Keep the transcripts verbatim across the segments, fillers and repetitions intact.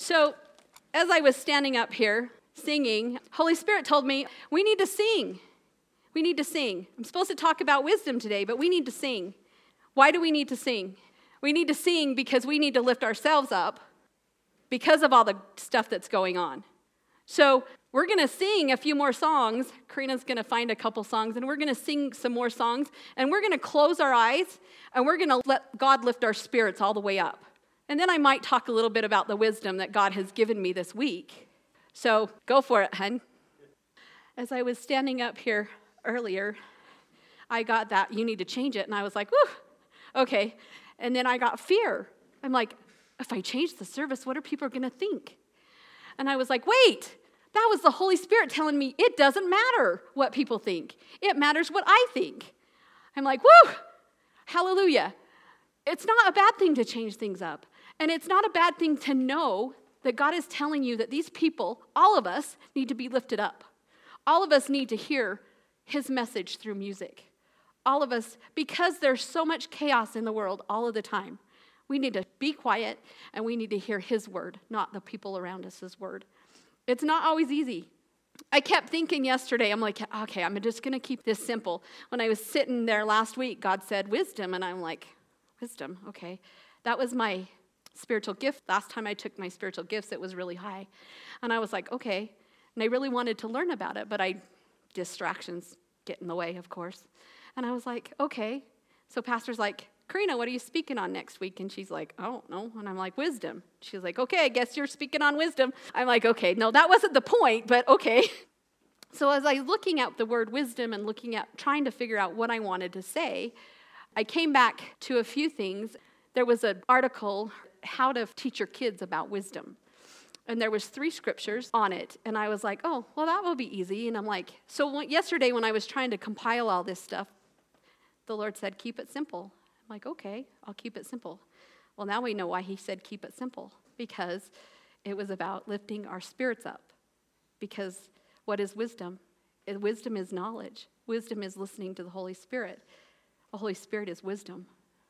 So as I was standing up here singing, Holy Spirit told me, we need to sing. We need to sing. I'm supposed to talk about wisdom today, but we need to sing. Why do we need to sing? We need to sing because we need to lift ourselves up because of all the stuff that's going on. So we're going to sing a few more songs. Karina's going to find a couple songs, and we're going to sing some more songs, and we're going to close our eyes, and we're going to let God lift our spirits all the way up. And then I might talk a little bit about the wisdom that God has given me this week. So go for it, hun. As I was standing up here earlier, I got that, you need to change it, and I was like, whew, okay. And then I got fear. I'm like, if I change the service, what are people going to think? And I was like, wait, that was the Holy Spirit telling me it doesn't matter what people think. It matters what I think. I'm like, woo, hallelujah. It's not a bad thing to change things up. And it's not a bad thing to know that God is telling you that these people, all of us, need to be lifted up. All of us need to hear his message through music. All of us, because there's so much chaos in the world all of the time, we need to be quiet and we need to hear his word, not the people around us' word. It's not always easy. I kept thinking yesterday, I'm like, okay, I'm just going to keep this simple. When I was sitting there last week, God said wisdom, and I'm like, wisdom, okay. That was my spiritual gift. Last time I took my spiritual gifts, it was really high. And I was like, okay. And I really wanted to learn about it, but I distractions get in the way, of course. And I was like, okay. So pastor's like, Karina, what are you speaking on next week? And she's like, I don't know. And I'm like, wisdom. She's like, okay, I guess you're speaking on wisdom. I'm like, okay, no, that wasn't the point, but okay. So as I was looking at the word wisdom and looking at trying to figure out what I wanted to say, I came back to a few things. There was an article, how to teach your kids about wisdom. And there was three scriptures on it. And I was like, oh, well, that will be easy. And I'm like, so yesterday when I was trying to compile all this stuff, the Lord said, keep it simple. I'm like, okay, I'll keep it simple. Well, now we know why he said keep it simple. Because it was about lifting our spirits up. Because what is wisdom? Wisdom is knowledge. Wisdom is listening to the Holy Spirit. The Holy Spirit is wisdom.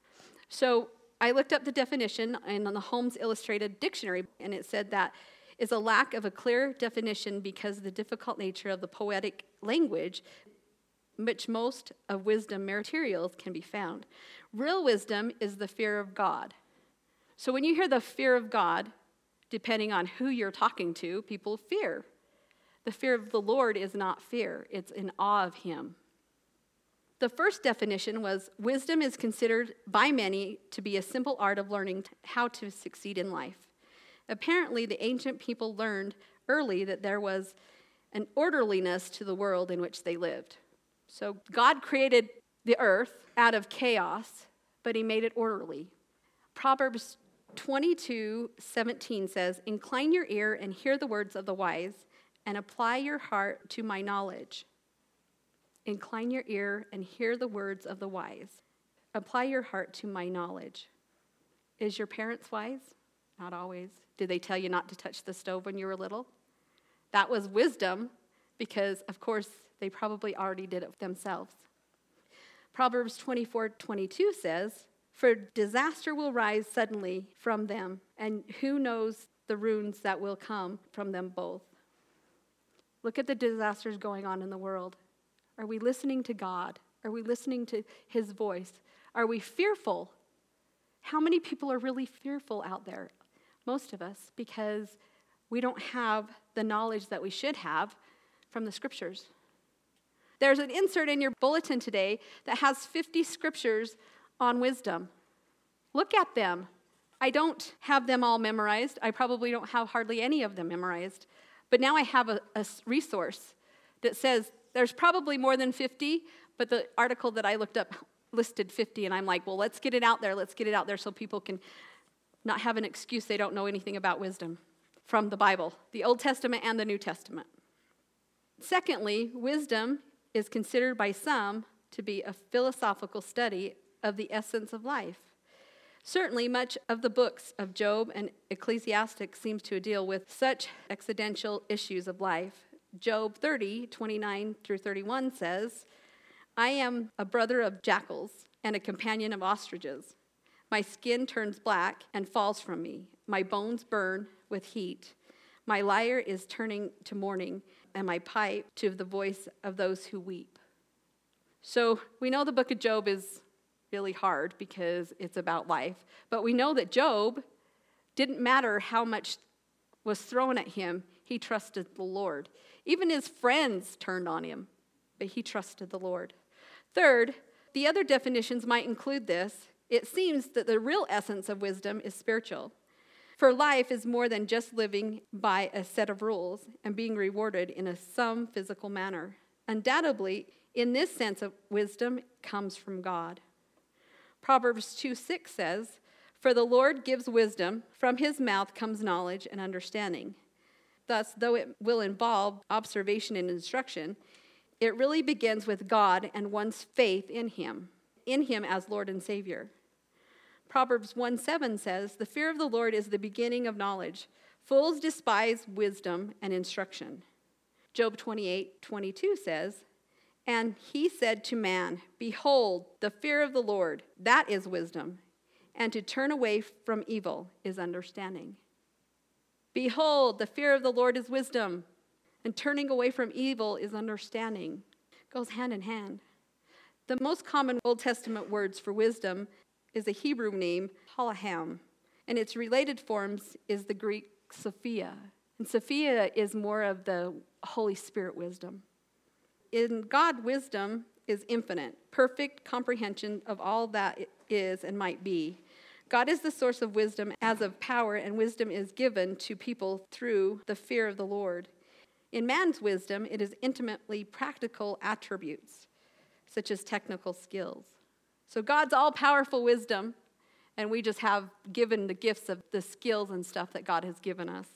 So I looked up the definition in the Holmes Illustrated Dictionary, and it said that is a lack of a clear definition because of the difficult nature of the poetic language, which most of wisdom materials can be found. Real wisdom is the fear of God. So when you hear the fear of God, depending on who you're talking to, people fear. The fear of the Lord is not fear. It's in awe of him. The first definition was, wisdom is considered by many to be a simple art of learning how to succeed in life. Apparently, the ancient people learned early that there was an orderliness to the world in which they lived. So God created the earth out of chaos, but he made it orderly. Proverbs twenty-two seventeen says, incline your ear and hear the words of the wise, and apply your heart to my knowledge. Incline your ear and hear the words of the wise. Apply your heart to my knowledge. Is your parents wise? Not always. Did they tell you not to touch the stove when you were little? That was wisdom because, of course, they probably already did it themselves. Proverbs twenty-four twenty-two says, for disaster will rise suddenly from them, and who knows the ruins that will come from them both. Look at the disasters going on in the world. Are we listening to God? Are we listening to his voice? Are we fearful? How many people are really fearful out there? Most of us, because we don't have the knowledge that we should have from the scriptures. There's an insert in your bulletin today that has fifty scriptures on wisdom. Look at them. I don't have them all memorized. I probably don't have hardly any of them memorized. But now I have a, a resource that says there's probably more than fifty, but the article that I looked up listed fifty, and I'm like, well, let's get it out there. Let's get it out there so people can not have an excuse they don't know anything about wisdom from the Bible, the Old Testament and the New Testament. Secondly, wisdom is considered by some to be a philosophical study of the essence of life. Certainly, much of the books of Job and Ecclesiastes seems to deal with such existential issues of life. Job thirty, twenty-nine through thirty-one says, I am a brother of jackals and a companion of ostriches. My skin turns black and falls from me. My bones burn with heat. My lyre is turning to mourning, and my pipe to the voice of those who weep. So we know the book of Job is really hard because it's about life. But we know that Job, didn't matter how much was thrown at him, he trusted the Lord. Even his friends turned on him, but he trusted the Lord. Third, the other definitions might include this. It seems that the real essence of wisdom is spiritual. For life is more than just living by a set of rules and being rewarded in a some physical manner. Undoubtedly, in this sense of wisdom comes from God. Proverbs two six says, "For the Lord gives wisdom, from his mouth comes knowledge and understanding." Thus, though it will involve observation and instruction, it really begins with God and one's faith in him, in him as Lord and Savior. Proverbs one seven says, "The fear of the Lord is the beginning of knowledge. Fools despise wisdom and instruction." Job twenty-eight twenty-two says, "And he said to man, Behold, the fear of the Lord, that is wisdom, and to turn away from evil is understanding." Behold, the fear of the Lord is wisdom, and turning away from evil is understanding. It goes hand in hand. The most common Old Testament words for wisdom is a Hebrew name, Halaham, and its related forms is the Greek Sophia. And Sophia is more of the Holy Spirit wisdom. In God, wisdom is infinite, perfect comprehension of all that it is and might be. God is the source of wisdom as of power, and wisdom is given to people through the fear of the Lord. In man's wisdom, it is intimately practical attributes, such as technical skills. So God's all-powerful wisdom, and we just have given the gifts of the skills and stuff that God has given us.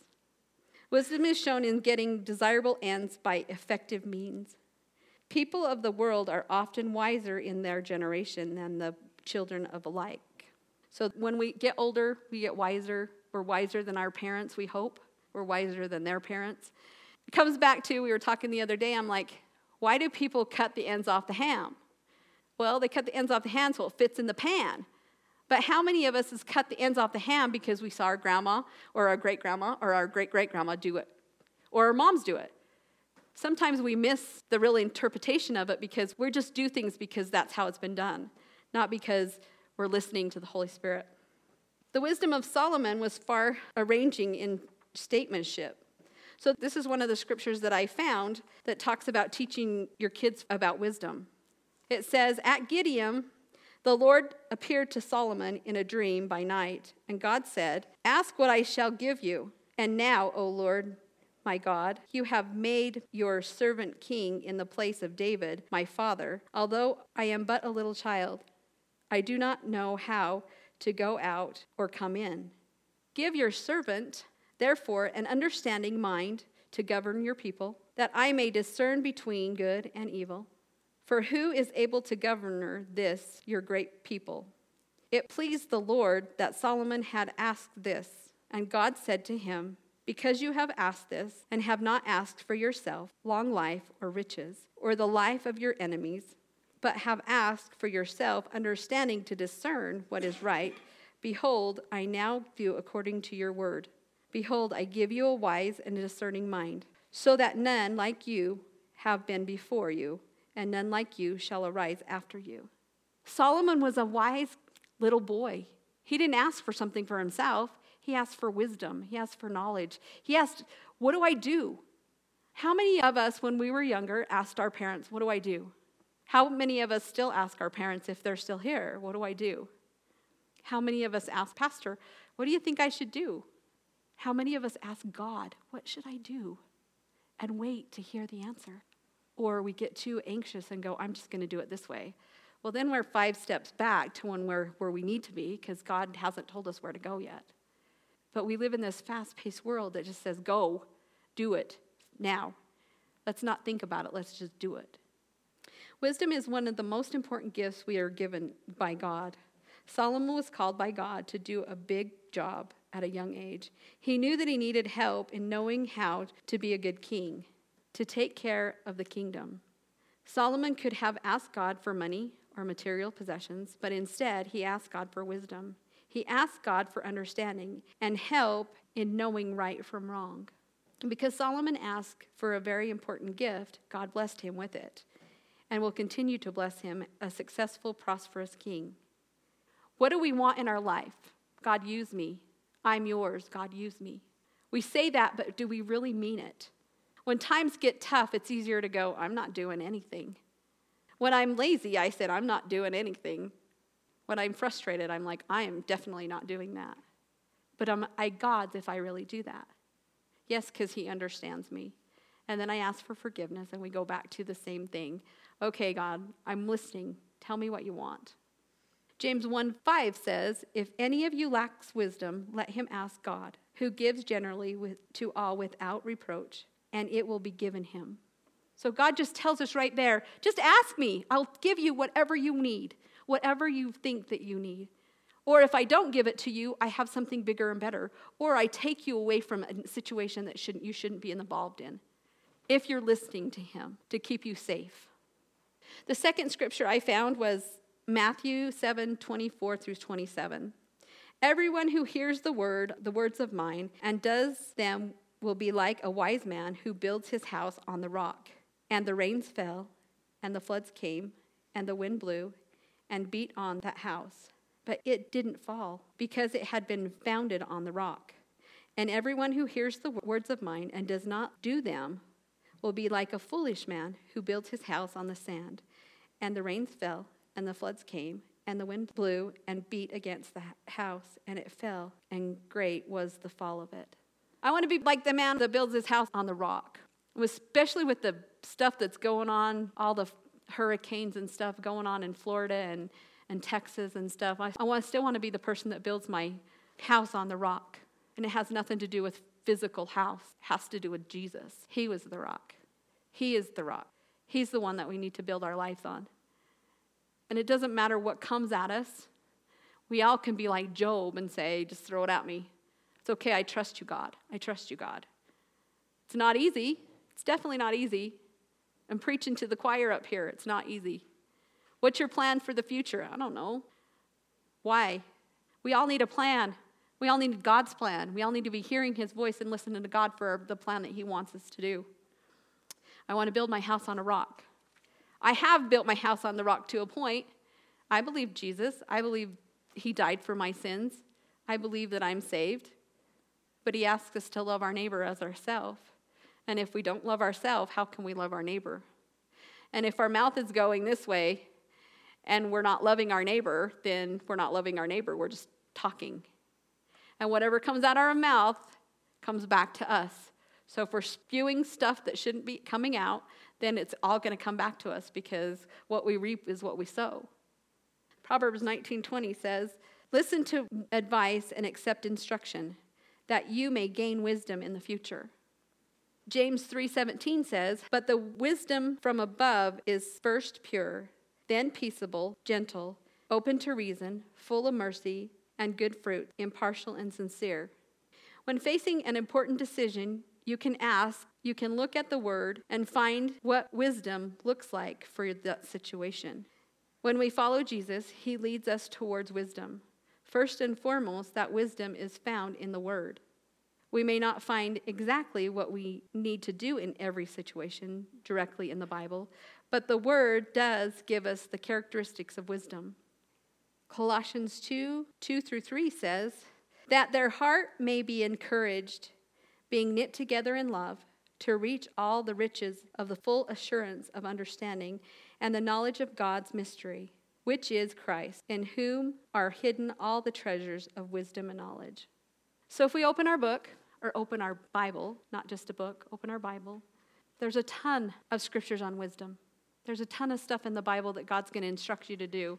Wisdom is shown in getting desirable ends by effective means. People of the world are often wiser in their generation than the children of alike. So when we get older, we get wiser. We're wiser than our parents, we hope. We're wiser than their parents. It comes back to, we were talking the other day, I'm like, why do people cut the ends off the ham? Well, they cut the ends off the ham so it fits in the pan. But how many of us has cut the ends off the ham because we saw our grandma or our great-grandma or our great-great-grandma do it? Or our moms do it? Sometimes we miss the real interpretation of it because we just do things because that's how it's been done, not because we're listening to the Holy Spirit. The wisdom of Solomon was far arranging in statesmanship. So this is one of the scriptures that I found that talks about teaching your kids about wisdom. It says, "At Gibeon, the Lord appeared to Solomon in a dream by night, and God said, 'Ask what I shall give you. And now, O Lord, my God, you have made your servant king in the place of David, my father, although I am but a little child. I do not know how to go out or come in. Give your servant, therefore, an understanding mind to govern your people, that I may discern between good and evil. For who is able to govern this, your great people?' It pleased the Lord that Solomon had asked this, and God said to him, 'Because you have asked this, and have not asked for yourself long life or riches, or the life of your enemies, but have asked for yourself understanding to discern what is right, behold, I now do according to your word. Behold, I give you a wise and discerning mind, so that none like you have been before you, and none like you shall arise after you.'" Solomon was a wise little boy. He didn't ask for something for himself. He asked for wisdom. He asked for knowledge. He asked, what do I do? How many of us, when we were younger, asked our parents, what do I do? How many of us still ask our parents if they're still here, what do I do? How many of us ask, Pastor, what do you think I should do? How many of us ask God, what should I do? And wait to hear the answer. Or we get too anxious and go, I'm just going to do it this way. Well, then we're five steps back to when we're where we need to be because God hasn't told us where to go yet. But we live in this fast-paced world that just says, go, do it, now. Let's not think about it, let's just do it. Wisdom is one of the most important gifts we are given by God. Solomon was called by God to do a big job at a young age. He knew that he needed help in knowing how to be a good king, to take care of the kingdom. Solomon could have asked God for money or material possessions, but instead he asked God for wisdom. He asked God for understanding and help in knowing right from wrong. And because Solomon asked for a very important gift, God blessed him with it and will continue to bless him, a successful, prosperous king. What do we want in our life? God, use me. I'm yours. God, use me. We say that, but do we really mean it? When times get tough, it's easier to go, I'm not doing anything. When I'm lazy, I said, I'm not doing anything. When I'm frustrated, I'm like, I am definitely not doing that. But am I God's if I really do that? Yes, because he understands me. And then I ask for forgiveness, and we go back to the same thing. Okay, God, I'm listening. Tell me what you want. James one five says, if any of you lacks wisdom, let him ask God, who gives generally with, to all without reproach, and it will be given him. So God just tells us right there, just ask me. I'll give you whatever you need, whatever you think that you need. Or if I don't give it to you, I have something bigger and better. Or I take you away from a situation that shouldn't you shouldn't be involved in, if you're listening to him to keep you safe. The second scripture I found was Matthew seven twenty-four through twenty-seven. Everyone who hears the word, the words of mine, and does them will be like a wise man who builds his house on the rock. And the rains fell, and the floods came, and the wind blew, and beat on that house. But it didn't fall, because it had been founded on the rock. And everyone who hears the words of mine and does not do them will be like a foolish man who built his house on the sand. And the rains fell, and the floods came, and the wind blew and beat against the house, and it fell, and great was the fall of it. I want to be like the man that builds his house on the rock, especially with the stuff that's going on, all the hurricanes and stuff going on in Florida and, and Texas and stuff. I, I want, still want to be the person that builds my house on the rock, and it has nothing to do with physical house. It has to do with Jesus. He was the rock. He is the rock. He's the one that we need to build our lives on. And it doesn't matter what comes at us. We all can be like Job and say, just throw it at me. It's okay, I trust you, God. I trust you, God. It's not easy. It's definitely not easy. I'm preaching to the choir up here. It's not easy. What's your plan for the future? I don't know. Why? We all need a plan. We all need God's plan. We all need to be hearing his voice and listening to God for the plan that he wants us to do. I want to build my house on a rock. I have built my house on the rock to a point. I believe Jesus. I believe he died for my sins. I believe that I'm saved. But he asks us to love our neighbor as ourselves. And if we don't love ourselves, how can we love our neighbor? And if our mouth is going this way and we're not loving our neighbor, then we're not loving our neighbor. We're just talking. And whatever comes out of our mouth comes back to us. So if we're spewing stuff that shouldn't be coming out, then it's all going to come back to us, because what we reap is what we sow. Proverbs nineteen twenty says, listen to advice and accept instruction, that you may gain wisdom in the future. James three seventeen says, but the wisdom from above is first pure, then peaceable, gentle, open to reason, full of mercy and good fruit, impartial and sincere. When facing an important decision, you can ask, you can look at the word and find what wisdom looks like for that situation. When we follow Jesus, he leads us towards wisdom. First and foremost, that wisdom is found in the word. We may not find exactly what we need to do in every situation directly in the Bible, but the word does give us the characteristics of wisdom. Colossians two, two through three says, that their heart may be encouraged, being knit together in love, to reach all the riches of the full assurance of understanding and the knowledge of God's mystery, which is Christ, in whom are hidden all the treasures of wisdom and knowledge. So if we open our book, or open our Bible, not just a book, open our Bible, there's a ton of scriptures on wisdom. There's a ton of stuff in the Bible that God's going to instruct you to do.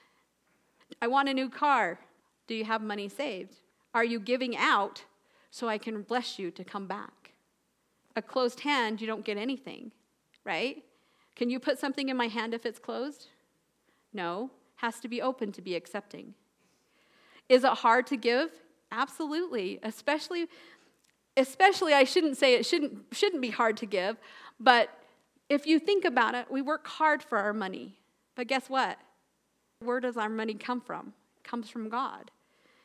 I want a new car. Do you have money saved? Are you giving out so I can bless you to come back? A closed hand, you don't get anything, right? Can you put something in my hand if it's closed? No. Has to be open to be accepting. Is it hard to give? Absolutely. Especially, especially I shouldn't say it shouldn't, shouldn't be hard to give, but if you think about it, we work hard for our money. But guess what? Where does our money come from? It comes from God.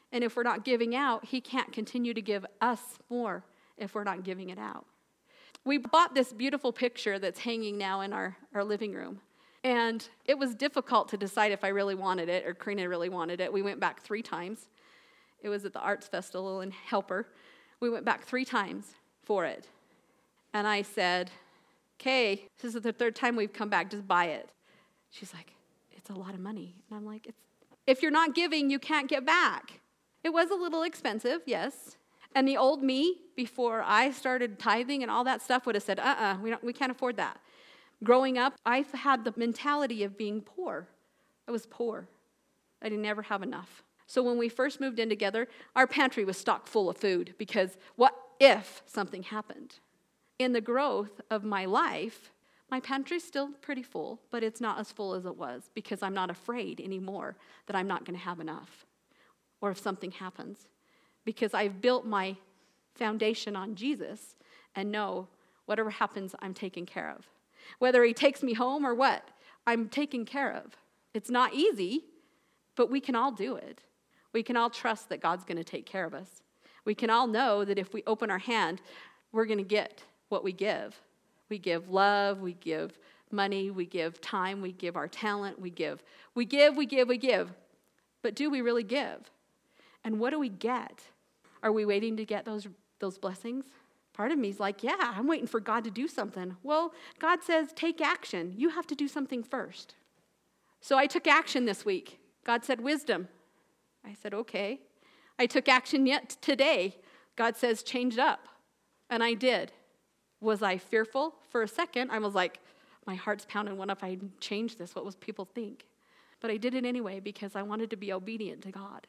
And if we're not giving out, he can't continue to give us more if we're not giving it out. We bought this beautiful picture that's hanging now in our, our living room. And it was difficult to decide if I really wanted it or Karina really wanted it. We went back three times. It was at the Arts Festival in Helper. We went back three times for it. And I said, okay, this is the third time we've come back, just buy it. She's like, it's a lot of money. And I'm like, it's, if you're not giving, you can't get back. It was a little expensive, yes. And the old me, before I started tithing and all that stuff, would have said, uh-uh, we don't, we can't afford that. Growing up, I've had the mentality of being poor. I was poor. I didn't ever have enough. So when we first moved in together, our pantry was stocked full of food because what if something happened? In the growth of my life, my pantry's still pretty full, but it's not as full as it was because I'm not afraid anymore that I'm not going to have enough or if something happens, because I've built my foundation on Jesus and know whatever happens, I'm taken care of. Whether he takes me home or what, I'm taken care of. It's not easy, but we can all do it. We can all trust that God's going to take care of us. We can all know that if we open our hand, we're going to get what we give. We give love, we give money, we give time, we give our talent, we give. We give, we give, we give. But do we really give? And what do we get? Are we waiting to get those, those blessings? Part of me is like, yeah, I'm waiting for God to do something. Well, God says, take action. You have to do something first. So I took action this week. God said, wisdom. I said, okay. I took action yet today. God says, change it up. And I did. Was I fearful for a second? I was like, my heart's pounding. What if I change this? What will people think? But I did it anyway because I wanted to be obedient to God.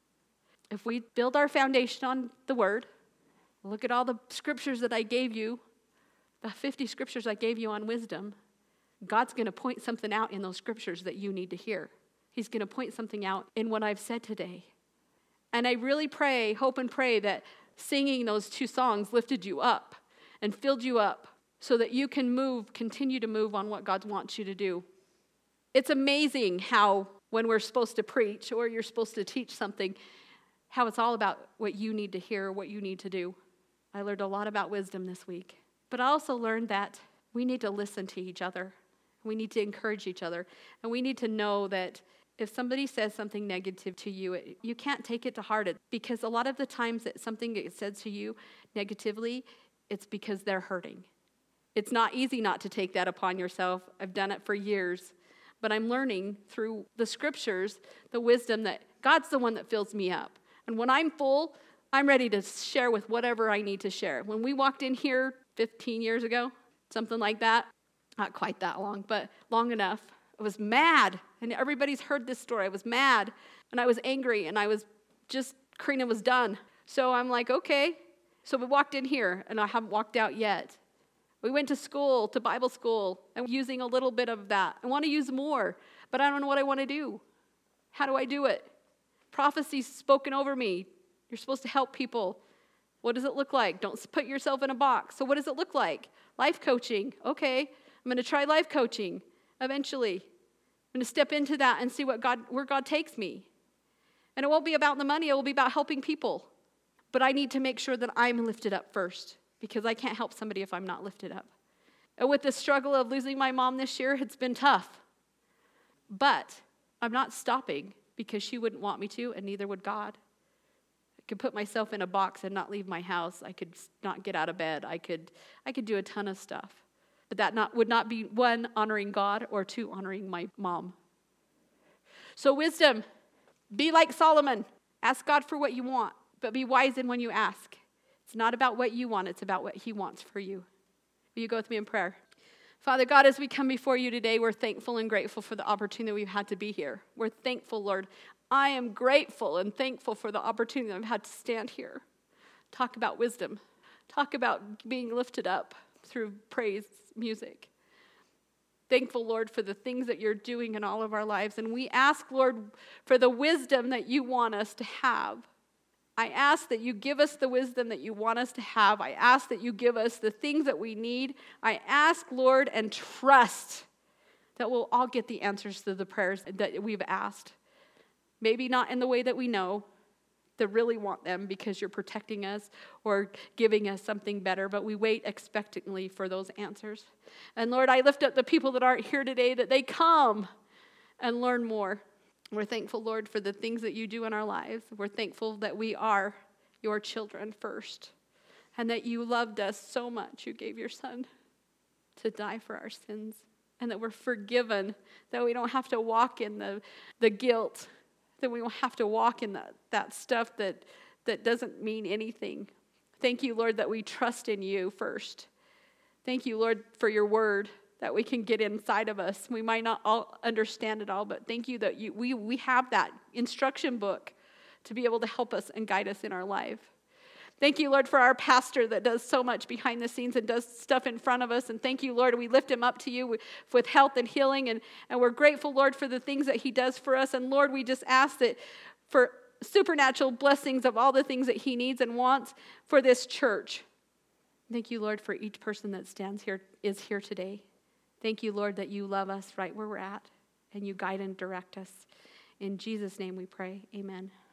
If we build our foundation on the Word, look at all the scriptures that I gave you, the fifty scriptures I gave you on wisdom, God's going to point something out in those scriptures that you need to hear. He's going to point something out in what I've said today. And I really pray, hope and pray that singing those two songs lifted you up and filled you up so that you can move, continue to move on what God wants you to do. It's amazing how when we're supposed to preach or you're supposed to teach something, how it's all about what you need to hear, what you need to do. I learned a lot about wisdom this week. But I also learned that we need to listen to each other. We need to encourage each other. And we need to know that if somebody says something negative to you, it, you can't take it to heart. Because a lot of the times that something gets said to you negatively, it's because they're hurting. It's not easy not to take that upon yourself. I've done it for years. But I'm learning through the scriptures, the wisdom that God's the one that fills me up. And when I'm full, I'm ready to share with whatever I need to share. When we walked in here fifteen years ago, something like that, not quite that long, but long enough, I was mad. And everybody's heard this story. I was mad, and I was angry, and I was just, Karina was done. So I'm like, okay. So we walked in here, and I haven't walked out yet. We went to school, to Bible school. I'm using a little bit of that. I want to use more, but I don't know what I want to do. How do I do it? Prophecy's spoken over me. You're supposed to help people. What does it look like? Don't put yourself in a box. So what does it look like? Life coaching. Okay, I'm going to try life coaching eventually. I'm going to step into that and see what God, where God takes me. And it won't be about the money. It will be about helping people. But I need to make sure that I'm lifted up first because I can't help somebody if I'm not lifted up. And with the struggle of losing my mom this year, it's been tough. But I'm not stopping because she wouldn't want me to, and neither would God. I could put myself in a box and not leave my house. I could not get out of bed. I could I could do a ton of stuff. But that not would not be, one, honoring God, or two, honoring my mom. So wisdom, be like Solomon. Ask God for what you want, but be wise in when you ask. It's not about what you want. It's about what he wants for you. Will you go with me in prayer? Father God, as we come before you today, we're thankful and grateful for the opportunity we've had to be here. We're thankful, Lord. I am grateful and thankful for the opportunity I've had to stand here, talk about wisdom, talk about being lifted up through praise music. Thankful, Lord, for the things that you're doing in all of our lives. And we ask, Lord, for the wisdom that you want us to have. I ask that you give us the wisdom that you want us to have. I ask that you give us the things that we need. I ask, Lord, and trust that we'll all get the answers to the prayers that we've asked. Maybe not in the way that we know, to really want them because you're protecting us or giving us something better, but we wait expectantly for those answers. And Lord, I lift up the people that aren't here today, that they come and learn more. We're thankful, Lord, for the things that you do in our lives. We're thankful that we are your children first, and that you loved us so much, you gave your son to die for our sins, and that we're forgiven, that we don't have to walk in the, the guilt, that we don't have to walk in that, that stuff that, that doesn't mean anything. Thank you, Lord, that we trust in you first. Thank you, Lord, for your word that we can get inside of us. We might not all understand it all, but thank you that you, we, we have that instruction book to be able to help us and guide us in our life. Thank you, Lord, for our pastor that does so much behind the scenes and does stuff in front of us. And thank you, Lord, we lift him up to you with, with health and healing. And, and we're grateful, Lord, for the things that he does for us. And Lord, we just ask that for supernatural blessings of all the things that he needs and wants for this church. Thank you, Lord, for each person that stands here, is here today. Thank you, Lord, that you love us right where we're at and you guide and direct us. In Jesus' name we pray. Amen.